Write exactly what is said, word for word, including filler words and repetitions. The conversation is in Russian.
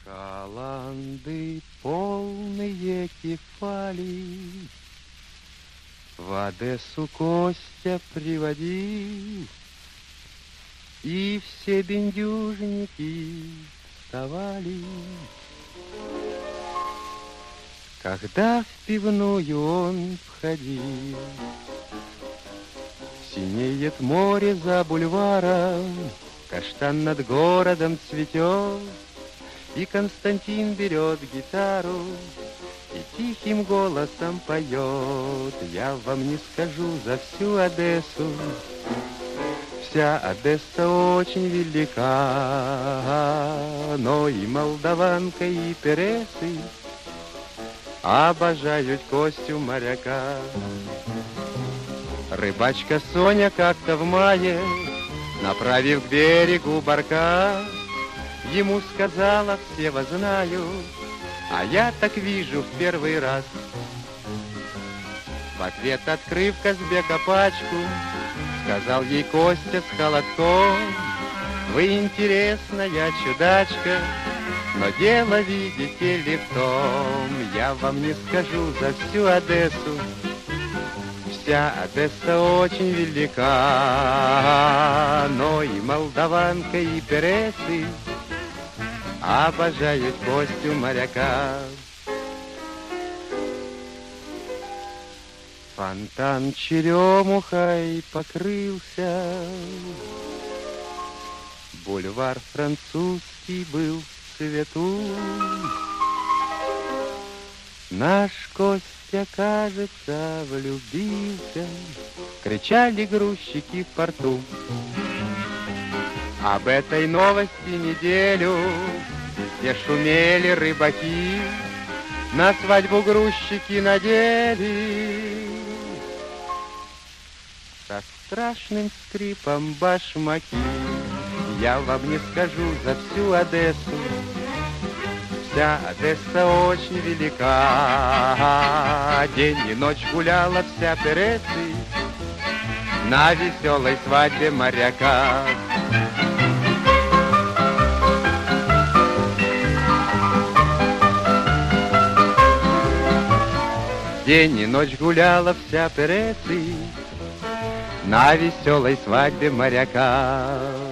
Каланды полные кефали в Одессу Костя приводил, и все бендюжники вставали. Когда в пивную он входил, синеет море за бульваром, каштан над городом цветет, и Константин берет гитару и тихим голосом поет. Я вам не скажу за всю Одессу, вся Одесса очень велика, но и молдаванка, и пересы обожают Костю моряка. Рыбачка Соня как-то в мае, направив к берегу барка, ему сказала: все знаю, а я так вижу в первый раз. В ответ, открыв Казбека пачку, сказал ей Костя с холодком: вы интересная чудачка, но дело, видите ли, в том, я вам не скажу за всю Одессу, вся Одесса очень велика, но и молдаванка, и пересы обожают Костю моряка. Фонтан черемухой покрылся, бульвар французский был в цвету. Наш Костя, кажется, влюбился, кричали грузчики в порту. Об этой новости неделю все шумели рыбаки, на свадьбу грузчики надели со страшным скрипом башмаки. Я вам не скажу за всю Одессу, вся Одесса очень велика. День и ночь гуляла вся Пересы на веселой свадьбе моряка. День и ночь гуляла вся Пересы на веселой свадьбе моряка.